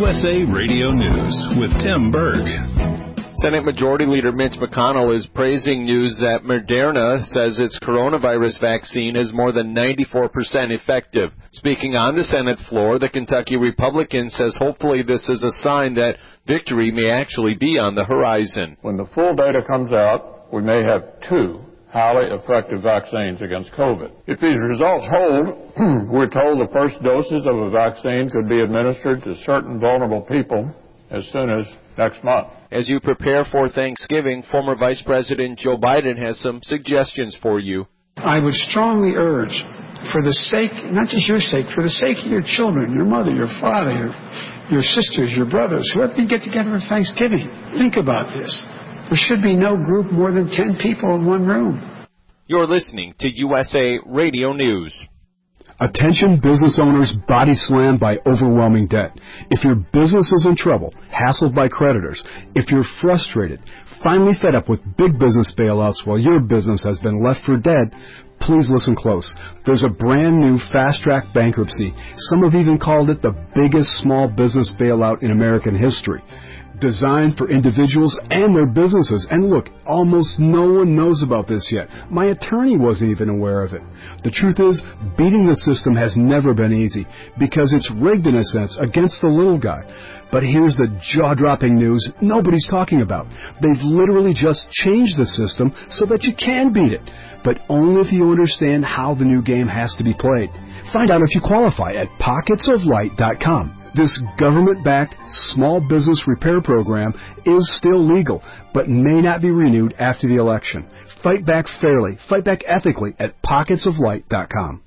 USA Radio News with Tim Berg. Senate Majority Leader Mitch McConnell is praising news that Moderna says its coronavirus vaccine is more than 94% effective. Speaking on the Senate floor, the Kentucky Republican says hopefully this is a sign that victory may actually be on the horizon. When the full data comes out, we may have two highly effective vaccines against COVID. If these results hold, we're told the first doses of a vaccine could be administered to certain vulnerable people as soon as next month. As you prepare for Thanksgiving, former Vice President Joe Biden has some suggestions for you. I would strongly urge, for the sake, not just your sake, for the sake of your children, your mother, your father, your sisters, your brothers, whoever you get together for Thanksgiving, think about this. There should be no group more than 10 people in one room. You're listening to USA Radio News. Attention business owners body slammed by overwhelming debt. If your business is in trouble, hassled by creditors, if you're frustrated, finally fed up with big business bailouts while your business has been left for dead, please listen close. There's a brand new fast-track bankruptcy. Some have even called it the biggest small business bailout in American history. Designed for individuals and their businesses. And look, almost no one knows about this yet. My attorney wasn't even aware of it. The truth is, beating the system has never been easy because it's rigged in a sense against the little guy. But here's the jaw-dropping news nobody's talking about. They've literally just changed the system so that you can beat it, but only if you understand how the new game has to be played. Find out if you qualify at pocketsoflight.com. This government-backed small business repair program is still legal, but may not be renewed after the election. Fight back fairly, fight back ethically at pocketsoflight.com.